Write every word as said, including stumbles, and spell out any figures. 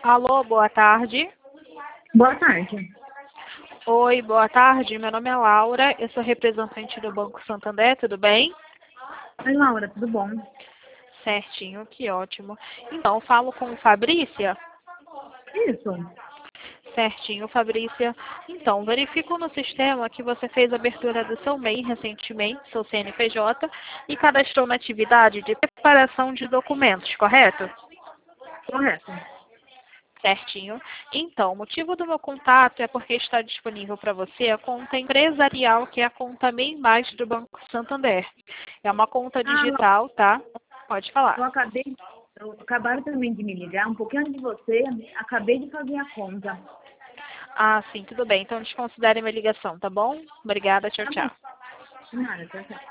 Alô, boa tarde. Boa tarde. Oi, boa tarde. Meu nome é Laura, eu sou representante do Banco Santander, tudo bem? Oi, Laura, tudo bom? Certinho, que ótimo. Então, falo com Fabrícia? Isso. Certinho, Fabrícia. Então, verifico no sistema que você fez a abertura do seu M E I recentemente, seu C N P J, e cadastrou na atividade de preparação de documentos, correto? Correto. Certinho. Então, o motivo do meu contato é porque está disponível para você a conta empresarial, que é a conta MEI Mais do Banco Santander. É uma conta Ah, Laura, digital, tá? Pode eu falar. acabei, eu, acabaram também de me ligar, um pouquinho antes de você, acabei de fazer a conta. Ah, sim, tudo bem. Então, desconsidere minha ligação, tá bom? Obrigada, tchau, Tá bom. tchau. Nada, tchau, tchau.